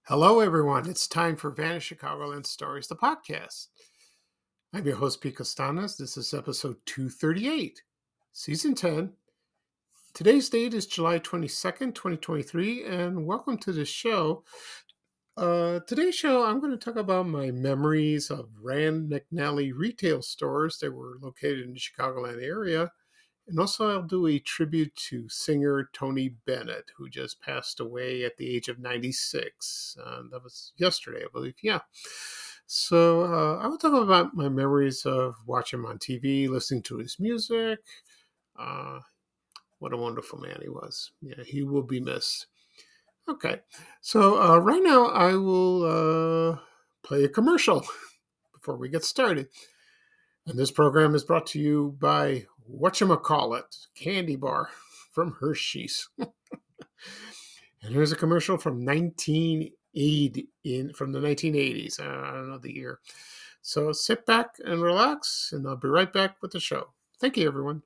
Hello, everyone. It's time for Vanished Chicagoland Stories, the podcast. I'm your host, Pete Costanas. This is episode 238, season 10. Today's date is July 22nd, 2023, and welcome to the show. Today's show, I'm going to talk about my memories of Rand McNally retail stores that were located in the Chicagoland area. And also, I'll do a tribute to singer Tony Bennett, who just passed away at the age of 96. That was yesterday, I believe. Yeah. So I will talk about my memories of watching him on TV, listening to his music. Uh, what a wonderful man he was. Yeah, he will be missed. Okay. So right now, I will play a commercial before we get started. And this program is brought to you by Whatchamacallit Candy Bar from Hershey's. And here's a commercial from 1980 from the 1980s. I don't know the year. So sit back and relax, and I'll be right back with the show. Thank you, everyone.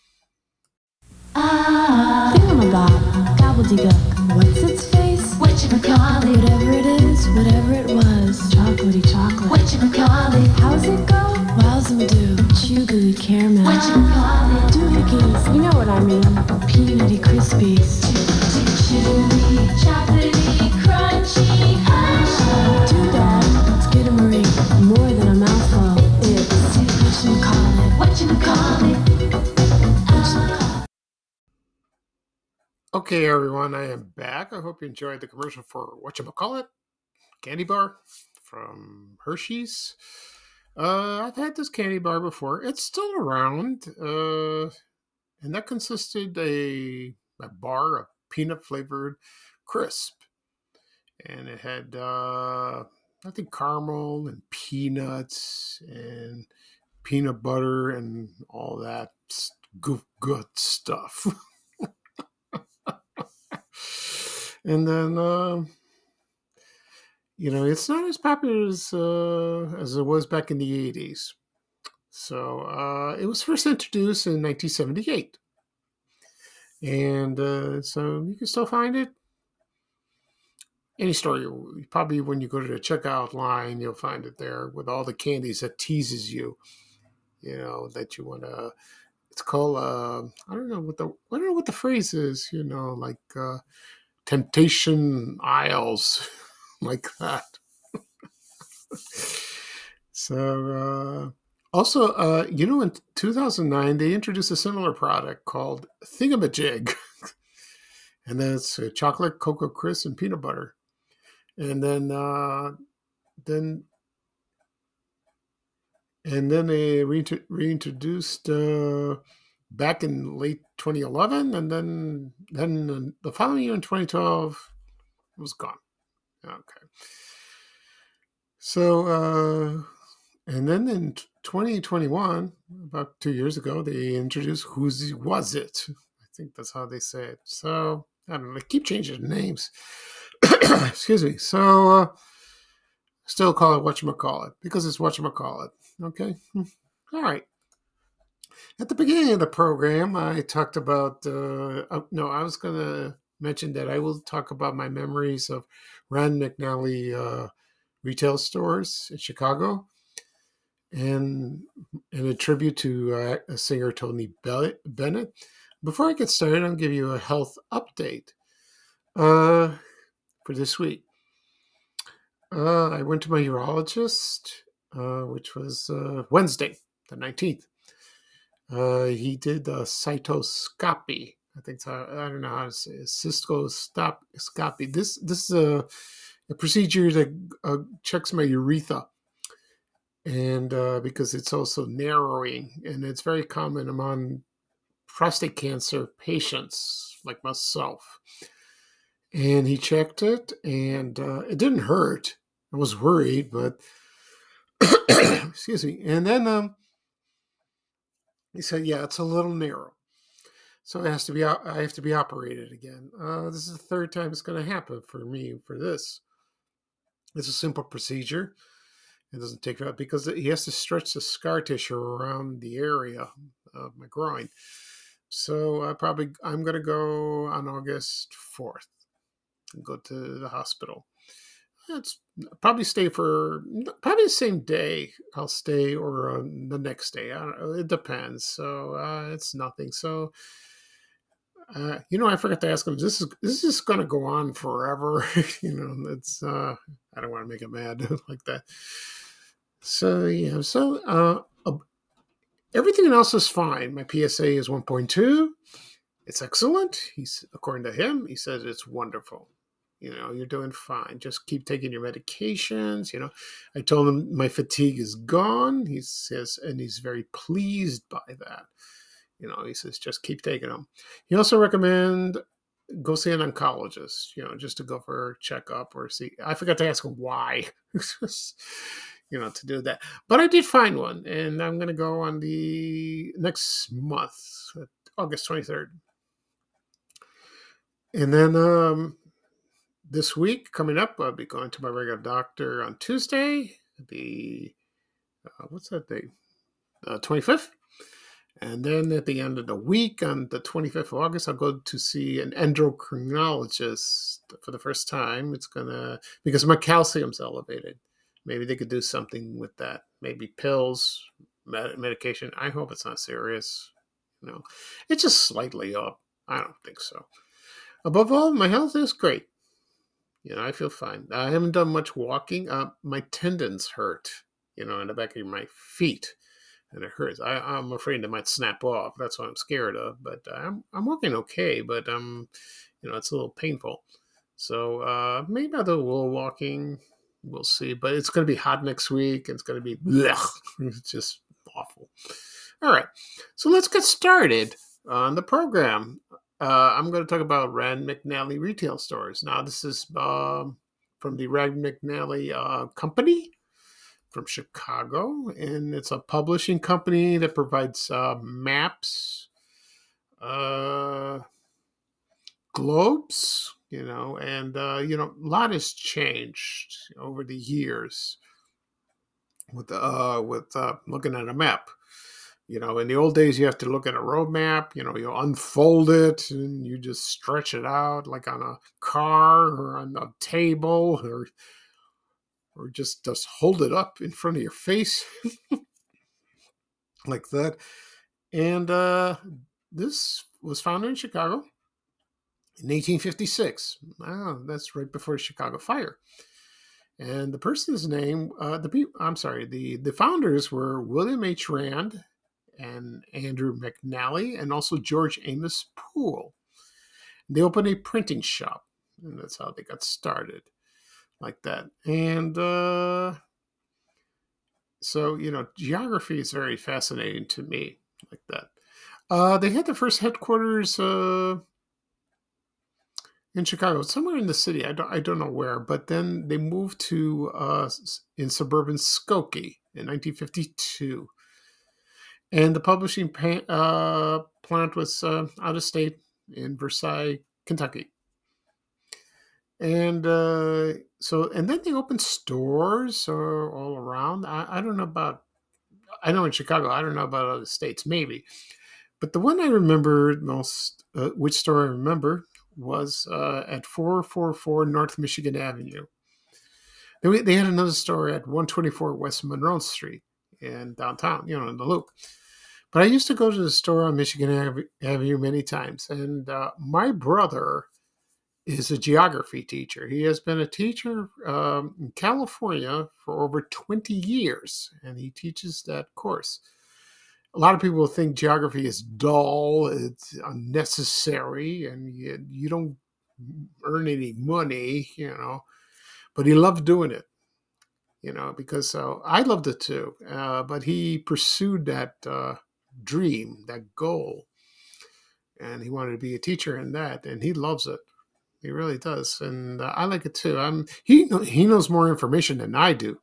Thingamabob, gobbledygook, what's its face? Whatchamacallit, whatever it is, whatever it was. Chocolatey chocolate, whatchamacallit. How's it go? Wowzum-doo, chew-gooey caramel. Whatchamacallit, doohickeys, you know what I mean. Peanutty crispies. Chewy, chocolatey, crunchy, Doodad, skidamaring, more than a mouthful. It's whatchamacallit, whatchamacallit. Okay, everyone, I am back. I hope you enjoyed the commercial for Whatchamacallit Candy Bar from Hershey's. I've had this candy bar before. It's still around. And that consisted a bar of peanut flavored crisp, and it had I think caramel and peanuts and peanut butter and all that good stuff. And then it's not as popular as it was back in the 80s. So it was first introduced in 1978. And so you can still find it. Any store, probably when you go to the checkout line, you'll find it there with all the candies that teases you, that you want to. It's called, I don't know what the phrase is, like temptation aisles, like that. So, also, in 2009, they introduced a similar product called Thingamajig. And then it's chocolate, cocoa crisp, and peanut butter. And then they reintroduced back in late 2011, and then the following year in 2012, it was gone. Okay. So and then in 2021, about 2 years ago, they introduced Whose Was It? I think that's how they say it. So I don't know. They keep changing the names. Excuse me. So still call it Whatchamacallit because it's Whatchamacallit. Okay. All right. At the beginning of the program, I talked about. No, I was going to mention that I will talk about my memories of Rand McNally retail stores in Chicago, and a tribute to a singer, Tony Bennett. Before I get started, I'll give you a health update for this week. I went to my urologist, which was Wednesday, the 19th. He did a cystoscopy. I think so. I don't know how to say it. Cystoscopy. This is a procedure that checks my urethra, and because it's also narrowing, and it's very common among prostate cancer patients like myself. And he checked it, and it didn't hurt. I was worried, but excuse me. And then he said, "Yeah, it's a little narrow, so it has to be. I have to be operated again. This is the third time it's going to happen for me for this. It's a simple procedure. It doesn't take that because he has to stretch the scar tissue around the area of my groin. So I'm going to go on August 4th and go to the hospital. It's probably stay for probably the same day. I'll stay or the next day. I don't know. It depends. So it's nothing. So I forgot to ask him. This is going to go on forever. It's I don't want to make him mad like that. So yeah. So everything else is fine. My PSA is 1.2. It's excellent. He's according to him. He says it's wonderful. You're doing fine. Just keep taking your medications. I told him my fatigue is gone. He says, and he's very pleased by that. He says, just keep taking them. He also recommend go see an oncologist, just to go for a checkup or see. I forgot to ask him why, to do that. But I did find one, and I'm going to go on the next month, August 23rd. And then this week coming up, I'll be going to my regular doctor on Tuesday, what's that date? 25th. And then at the end of the week, on the 25th of August, I'll go to see an endocrinologist for the first time. Because my calcium's elevated. Maybe they could do something with that. Maybe pills, medication. I hope it's not serious. It's just slightly up. I don't think so. Above all, my health is great. I feel fine. I haven't done much walking. My tendons hurt, in the back of my feet. And it hurts. I'm afraid it might snap off. That's what I'm scared of. But I'm working okay. But it's a little painful. So maybe I'll do a little walking. We'll see. But it's going to be hot next week. It's going to be it's just awful. All right. So let's get started on the program. I'm going to talk about Rand McNally retail stores. Now, this is from the Rand McNally company from Chicago, and it's a publishing company that provides maps, globes, and a lot has changed over the years with looking at a map. In the old days, you have to look at a road map. You unfold it and you just stretch it out like on a car or on a table or just hold it up in front of your face like that. And this was founded in Chicago in 1856. Wow, that's right before the Chicago fire. And the person's name, the founders were William H. Rand and Andrew McNally, and also George Amos Poole. They opened a printing shop, and that's how they got started, like that. And so, geography is very fascinating to me, like that. They had their first headquarters in Chicago, somewhere in the city. I don't know where, but then they moved to in suburban Skokie in 1952. And the publishing plant was out of state in Versailles, Kentucky. And and then they opened stores all around. I don't know I know in Chicago, I don't know about other states, maybe. But the one I remember most, which store I remember, was at 444 North Michigan Avenue. They had another store at 124 West Monroe Street in downtown, in the Loop. But I used to go to the store on Michigan Avenue many times. And my brother is a geography teacher. He has been a teacher in California for over 20 years, and he teaches that course. A lot of people think geography is dull, it's unnecessary, and you don't earn any money, but he loved doing it, because I loved it too. But he pursued that dream, that goal, and he wanted to be a teacher in that, and he loves it. He really does, and I like it too. He knows more information than I do.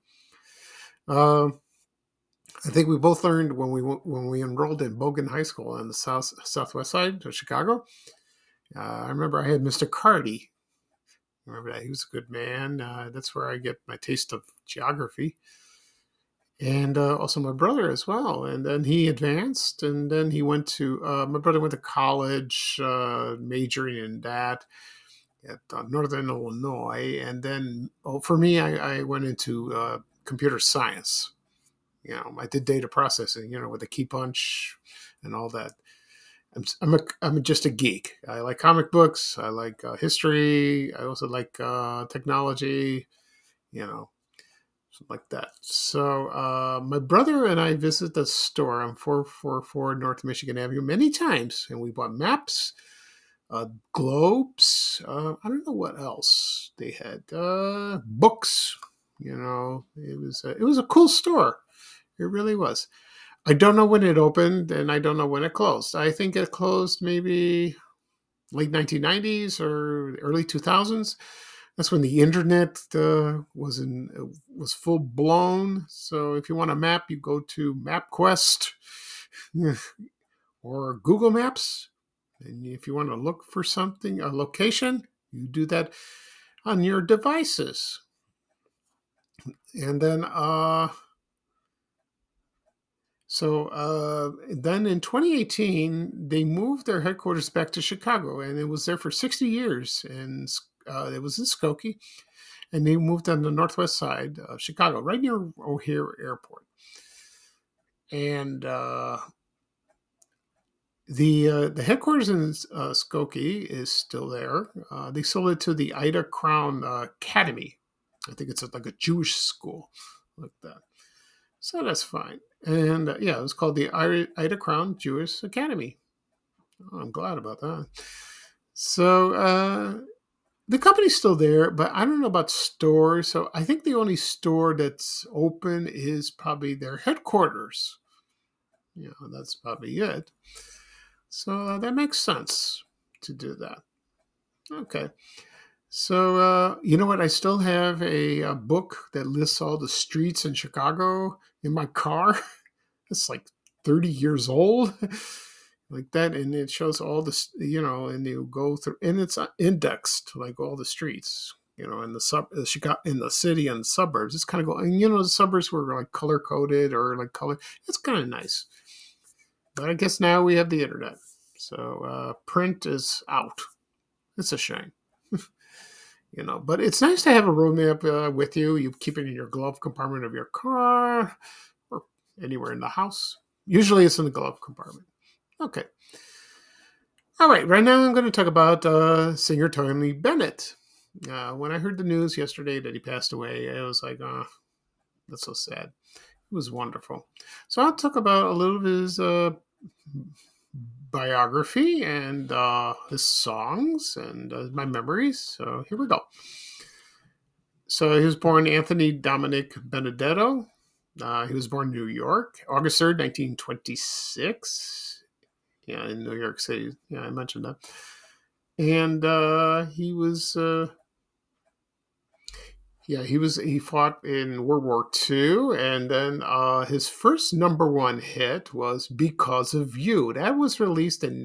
I think we both learned when we enrolled in Bogan High School on the southwest side of Chicago. I remember I had Mr. Carty. Remember that? He was a good man. That's where I get my taste of geography. And also my brother as well. And then he advanced, and then my brother went to college, majoring in that. at Northern Illinois. And then, for me, I went into computer science. I did data processing, with the key punch and all that. I'm just a geek. I like comic books. I like history. I also like technology, something like that. So my brother and I visit the store on 444 North Michigan Avenue many times, and we bought maps, globes. I don't know what else they had. Books. It was a cool store. It really was. I don't know when it opened, and I don't know when it closed. I think it closed maybe late 1990s or early 2000s. That's when the internet was full blown. So if you want a map, you go to MapQuest or Google Maps. And if you want to look for something, a location, you do that on your devices. And then then in 2018, they moved their headquarters back to Chicago, and it was there for 60 years. And it was in Skokie, and they moved on the northwest side of Chicago, right near O'Hare Airport. And the headquarters in Skokie is still there. They sold it to the Ida Crown Academy. I think it's like a Jewish school like that. So that's fine. And it was called the Ida Crown Jewish Academy. Oh, I'm glad about that. So the company's still there, but I don't know about stores. So I think the only store that's open is probably their headquarters. That's probably it. So that makes sense to do that. Okay. So, you know what? I still have a book that lists all the streets in Chicago in my car. It's like 30 years old, like that. And it shows all this, and you go through, and it's indexed, like all the streets, in the city and suburbs. It's kind of going, the suburbs were like color coded or like color. It's kind of nice. But I guess now we have the internet. So print is out. It's a shame. But it's nice to have a roadmap with you. You keep it in your glove compartment of your car or anywhere in the house. Usually it's in the glove compartment. Okay. All right. Right now I'm going to talk about singer Tony Bennett. When I heard the news yesterday that he passed away, I was like, oh, that's so sad. It was wonderful. So I'll talk about a little of his biography and his songs and my memories. So here we go. So he was born Anthony Dominic Benedetto. He was born in New York, August 3rd, 1926. Yeah, in New York City. Yeah, I mentioned that. And he was... he fought in World War II, and then his first number one hit was Because of You. That was released in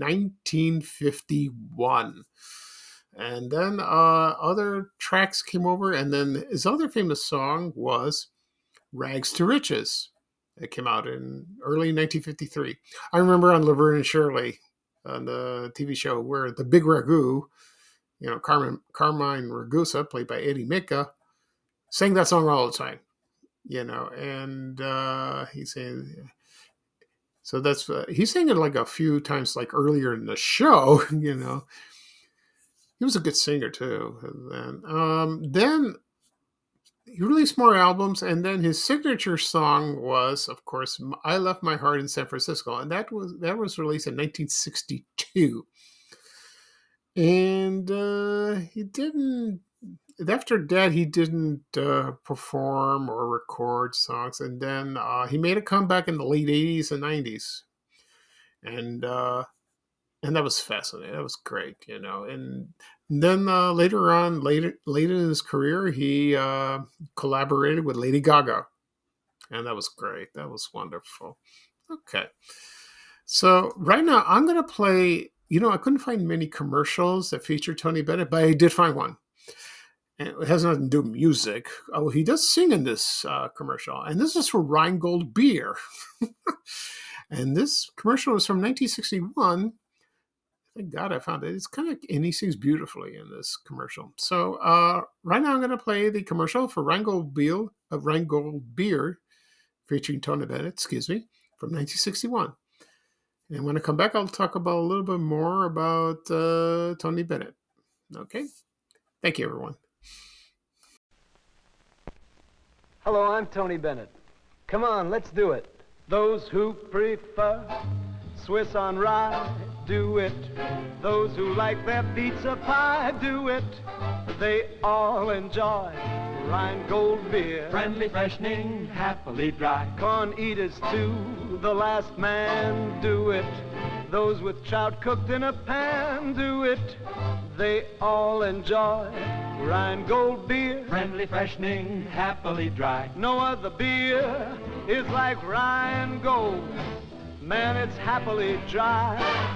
1951. And then other tracks came over, and then his other famous song was Rags to Riches. It came out in early 1953. I remember on Laverne and Shirley, on the TV show, where the Big Ragu, Carmine Ragusa, played by Eddie Mika, sang that song all the time, and he sang. So that's he sang it like a few times, like earlier in the show. He was a good singer too. And then he released more albums, and then his signature song was, of course, "I Left My Heart in San Francisco," and that was released in 1962. And he didn't. After that, he didn't perform or record songs, and then he made a comeback in the late 80s and 90s, and that was fascinating. That was great, And then later in his career, he collaborated with Lady Gaga, and that was great. That was wonderful. Okay, so right now I'm going to play. I couldn't find many commercials that feature Tony Bennett, but I did find one. It has nothing to do with music. Oh, he does sing in this commercial, and this is for Rheingold beer. And this commercial is from 1961 Thank God I found it. It's kind of, and he sings beautifully in this commercial. So right now I'm going to play the commercial for Rheingold Beer, featuring Tony Bennett, excuse me, from 1961. And when I come back, I'll talk about a little bit more about Tony Bennett. Okay? Thank you, everyone. Hello, I'm Tony Bennett. Come on, let's do it. Those who prefer Swiss on rye, do it. Those who like their pizza pie, do it. They all enjoy Rheingold beer. Friendly, freshening, happily dry. Corn eaters too, the last man, do it. Those with trout cooked in a pan, do it. They all enjoy Rheingold beer. Friendly, freshening, happily dry. No other beer is like Rheingold. Man, it's happily dry.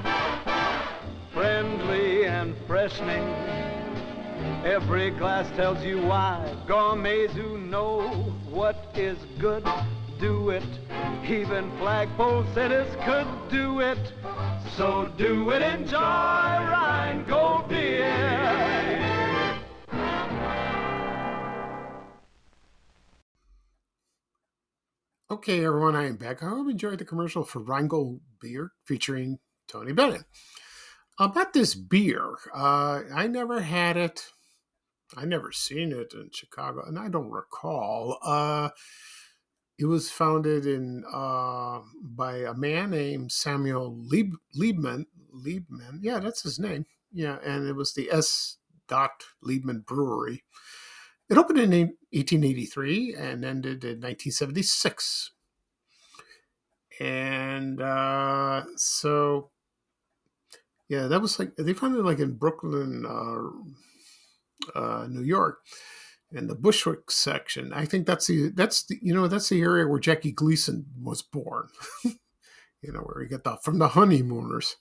Friendly and freshening. Every glass tells you why. Gourmets who know what is good do it. Even flagpole sitters could do it. So do it, enjoy Rheingold beer. Okay, everyone, I am back. I hope you enjoyed the commercial for Rheingold Beer featuring Tony Bennett. About this beer, I never had it. I never seen it in Chicago, and I don't recall. It was founded in by a man named Samuel Liebman. Liebman, yeah, that's his name. Yeah, and it was the S. Liebman Brewery. It opened in 1883 and ended in 1976. And so, yeah, that was like, they found it like in Brooklyn, New York, in the Bushwick section. I think that's the area where Jackie Gleason was born. Where you get from the honeymooners.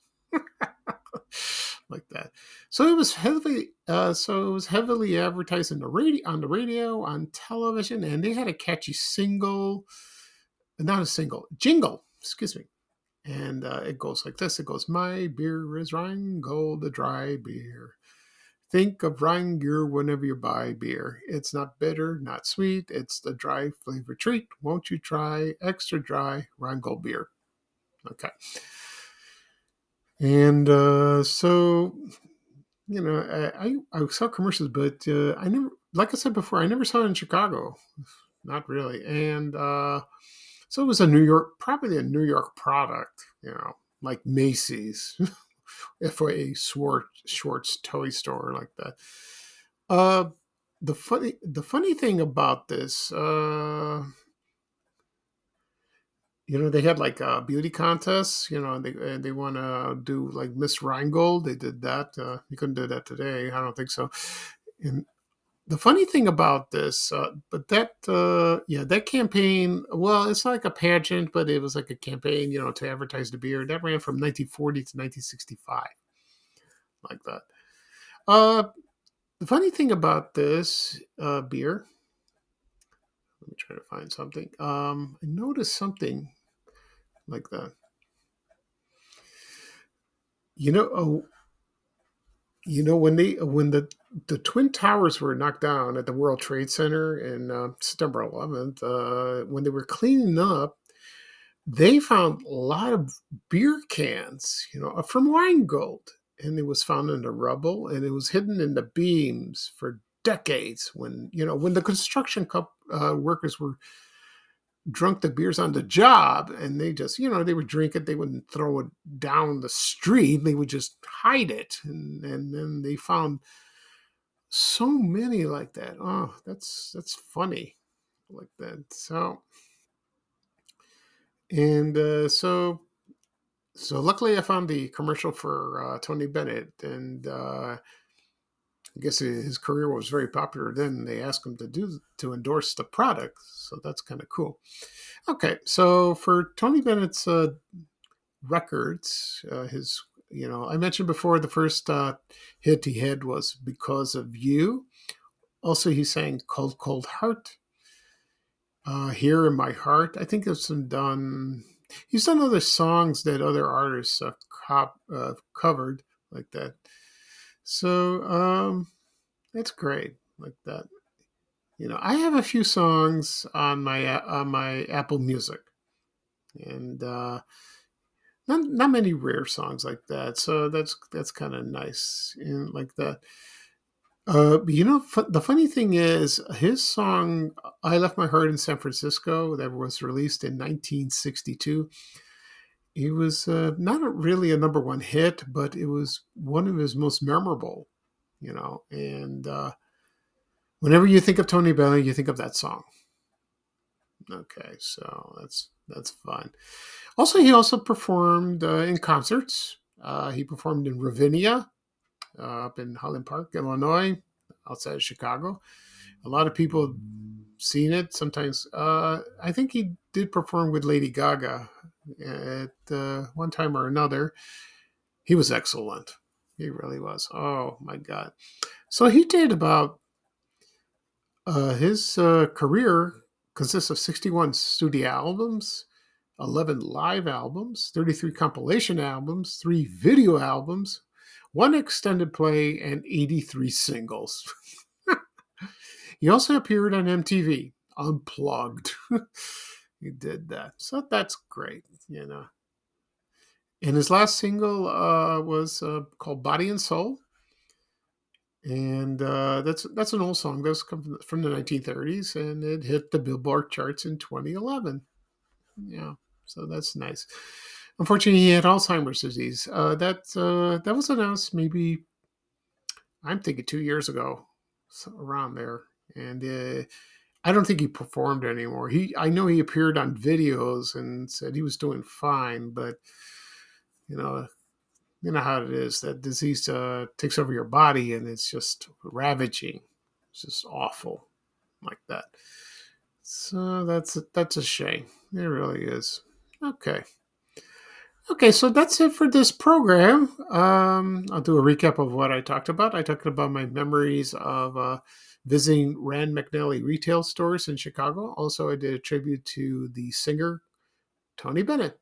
Like that. So it was heavily advertised on the radio, on television, and they had a catchy jingle, excuse me. And it goes like this. It goes, "My beer is Rheingold, the dry beer. Think of Rheingear whenever you buy beer. It's not bitter, not sweet. It's the dry flavor treat. Won't you try extra dry Rheingold beer?" Okay. And so, I saw commercials, but I never, like I said before, I never saw it in Chicago. Not really. And so it was probably a New York product, like Macy's, F.A. Schwartz toy store, like that. The funny thing about this, they had like beauty contests, and they want to do like Miss Rheingold. They did that. You couldn't do that today. I don't think so. And the funny thing about this, that campaign, well, it's like a pageant, but it was like a campaign, to advertise the beer. That ran from 1940 to 1965, like that. The funny thing about this beer, let me try to find something. I noticed something like that. When the Twin Towers were knocked down at the World Trade Center in September 11th, when they were cleaning up, they found a lot of beer cans, from Rheingold, and it was found in the rubble, and it was hidden in the beams for decades. When the construction workers were drunk the beers on the job, and they just, they would drink it. They wouldn't throw it down the street. They would just hide it. And then they found so many like that. Oh, that's funny, like that. So, and so luckily I found the commercial for Tony Bennett, and I guess his career was very popular then. They asked him to endorse the product, so that's kind of cool. Okay, so for Tony Bennett's records, I mentioned before the first hit he had was "Because of You." Also, he sang "Cold Cold Heart," "Here in My Heart." I think he's done other songs that other artists covered. like that. So it's great like that. I have a few songs on my Apple Music, and not many rare songs like that. So that's kind of nice and like that. The funny thing is, his song "I Left My Heart in San Francisco" that was released in 1962. It was really a number one hit, but it was one of his most memorable. And whenever you think of Tony Bennett, you think of that song. Okay, so that's fun. Also, he also performed in concerts. He performed in Ravinia, up in Highland Park, Illinois, outside of Chicago. A lot of people have seen it. Sometimes, I think he did perform with Lady Gaga at one time or another. He was excellent. He really was. Oh my God! So he did about his career consists of 61 studio albums, 11 live albums, 33 compilation albums, 3 video albums, 1 extended play, and 83 singles. He also appeared on MTV Unplugged. He did that. So that's great, And his last single was called Body and Soul. And that's an old song. That's from the 1930s, and it hit the Billboard charts in 2011. Yeah, so that's nice. Unfortunately, he had Alzheimer's disease. That was announced maybe, I'm thinking 2 years ago, around there. And I don't think he performed anymore. I know he appeared on videos and said he was doing fine, but you know how it is. That disease takes over your body, and it's just ravaging. It's just awful, like that. So that's a shame. It really is. Okay, so that's it for this program. I'll do a recap of what I talked about. I talked about my memories of visiting Rand McNally retail stores in Chicago. Also, I did a tribute to the singer Tony Bennett.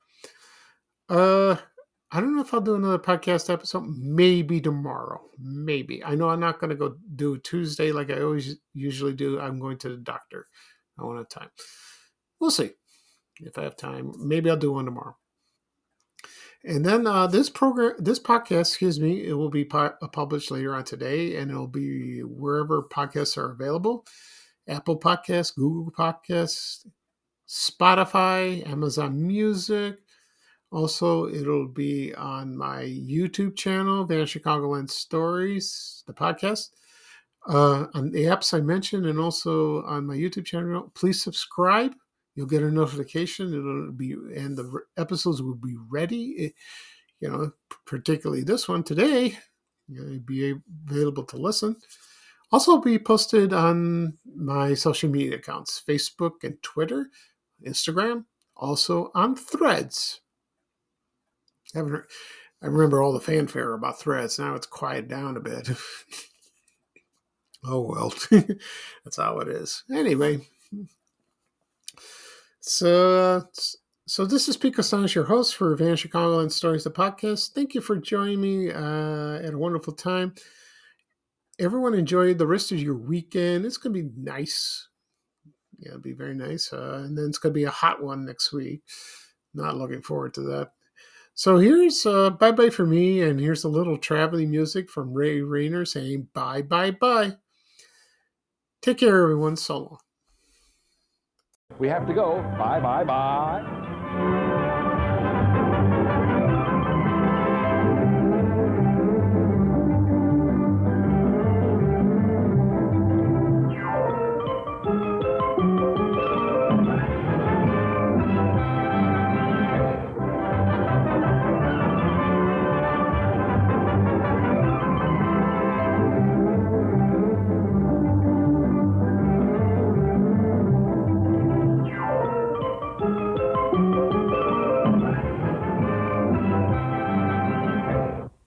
I don't know if I'll do another podcast episode. Maybe tomorrow. Maybe. I know I'm not going to go do Tuesday like I always usually do. I'm going to the doctor. I won't have time. We'll see if I have time. Maybe I'll do one tomorrow. And then this podcast, it will be published later on today, and it'll be wherever podcasts are available: Apple Podcasts, Google Podcasts, Spotify, Amazon Music. Also, it'll be on my YouTube channel, Van Chicagoland Stories, the podcast, on the apps I mentioned, and also on my YouTube channel. Please subscribe. You'll get a notification. And the episodes will be ready. Particularly this one today, it'll be available to listen. Also, be posted on my social media accounts: Facebook and Twitter, Instagram, also on Threads. I remember all the fanfare about Threads. Now it's quieted down a bit. Oh, well. That's how it is. Anyway. So this is Pete Costanis, your host for Van Chicagoland Stories, the podcast. Thank you for joining me at a wonderful time. Everyone enjoy the rest of your weekend. It's going to be nice. Yeah, it'll be very nice. And then it's going to be a hot one next week. Not looking forward to that. So here's bye-bye for me, and here's a little traveling music from Ray Rayner saying bye, bye, bye. Take care, everyone. So long. We have to go. Bye, bye, bye.